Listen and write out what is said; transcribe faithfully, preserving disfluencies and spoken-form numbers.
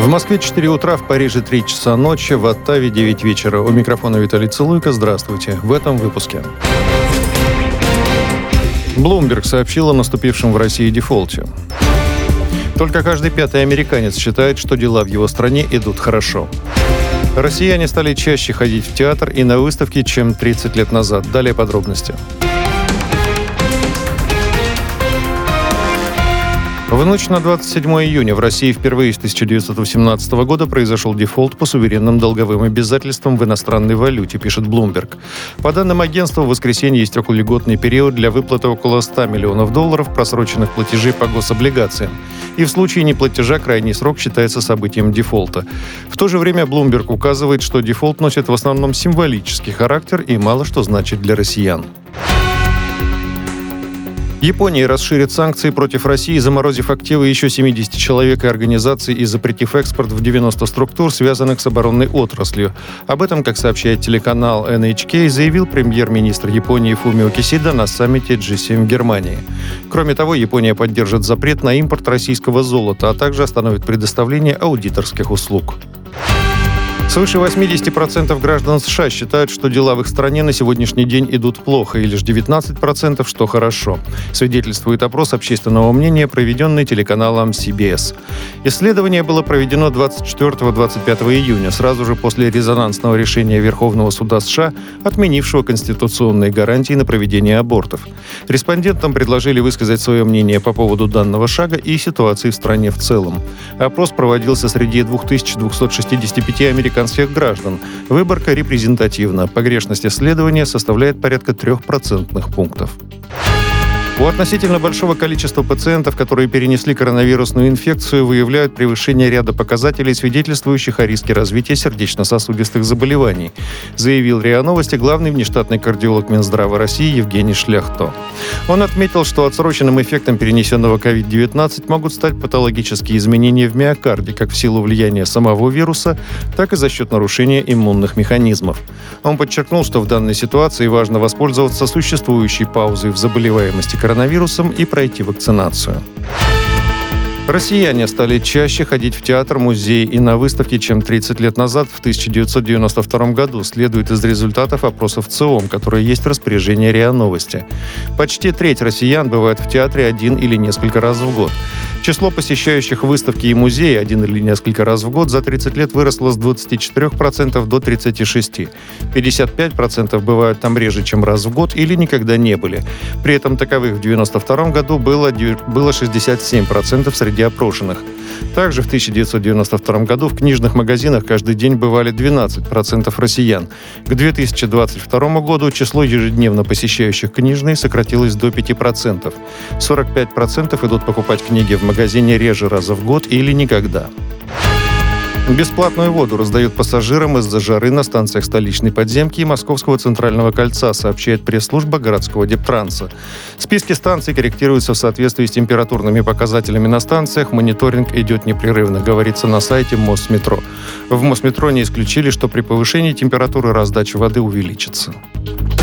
В Москве четыре утра, в Париже три часа ночи, в Оттаве девять вечера. У микрофона Виталий Целуйко. Здравствуйте. В этом выпуске. Bloomberg сообщил о наступившем в России дефолте. Только каждый пятый американец считает, что дела в его стране идут хорошо. Россияне стали чаще ходить в театр и на выставки, чем тридцать лет назад. Далее подробности. В ночь на двадцать седьмое июня в России впервые с тысяча девятьсот восемнадцатого года произошел дефолт по суверенным долговым обязательствам в иностранной валюте, пишет Bloomberg. По данным агентства, в воскресенье истек льготный период для выплаты около ста миллионов долларов просроченных платежей по гособлигациям. И в случае неплатежа крайний срок считается событием дефолта. В то же время Bloomberg указывает, что дефолт носит в основном символический характер и мало что значит для россиян. Япония расширит санкции против России, заморозив активы еще семидесяти человек и организаций и запретив экспорт в девяносто структур, связанных с оборонной отраслью. Об этом, как сообщает телеканал эн эйч кей, заявил премьер-министр Японии Фумио Кисида на саммите джи семь в Германии. Кроме того, Япония поддержит запрет на импорт российского золота, а также остановит предоставление аудиторских услуг. Свыше восемьдесят процентов граждан США считают, что дела в их стране на сегодняшний день идут плохо, и лишь девятнадцать процентов, что хорошо. Свидетельствует опрос общественного мнения, проведенный телеканалом си би эс. Исследование было проведено двадцать четвёртого — двадцать пятого июня, сразу же после резонансного решения Верховного суда США, отменившего конституционные гарантии на проведение абортов. Респондентам предложили высказать свое мнение по поводу данного шага и ситуации в стране в целом. Опрос проводился среди две тысячи двести шестьдесят пять американских граждан. Выборка репрезентативна. Погрешность исследования составляет порядка трех процентных пунктов. У относительно большого количества пациентов, которые перенесли коронавирусную инфекцию, выявляют превышение ряда показателей, свидетельствующих о риске развития сердечно-сосудистых заболеваний, заявил РИА Новости главный внештатный кардиолог Минздрава России Евгений Шляхто. Он отметил, что отсроченным эффектом перенесенного ковид девятнадцать могут стать патологические изменения в миокарде, как в силу влияния самого вируса, так и за счет нарушения иммунных механизмов. Он подчеркнул, что в данной ситуации важно воспользоваться существующей паузой в заболеваемости коронавирусом и пройти вакцинацию. Россияне стали чаще ходить в театр, музей и на выставки, чем тридцать лет назад, в тысяча девятьсот девяносто втором году, следует из результатов опросов ЦИОМ, которые есть в распоряжении РИА Новости. Почти треть россиян бывает в театре один или несколько раз в год. Число посещающих выставки и музеи один или несколько раз в год за тридцать лет выросло с двадцати четырёх процентов до тридцати шести процентов. пятьдесят пять процентов бывают там реже, чем раз в год или никогда не были. При этом таковых в девяносто втором году было, было шестьдесят семь процентов среди опрошенных. Также в тысяча девятьсот девяносто втором году в книжных магазинах каждый день бывали двенадцать процентов россиян. К две тысячи двадцать второму году число ежедневно посещающих книжные сократилось до пяти процентов. сорок пять процентов идут покупать книги в магазине реже раза в год или никогда. Бесплатную воду раздают пассажирам из-за жары на станциях столичной подземки и Московского центрального кольца, сообщает пресс-служба городского Дептранса. Списки станций корректируются в соответствии с температурными показателями на станциях. Мониторинг идет непрерывно, говорится на сайте Мосметро. В Мосметро не исключили, что при повышении температуры раздача воды увеличится.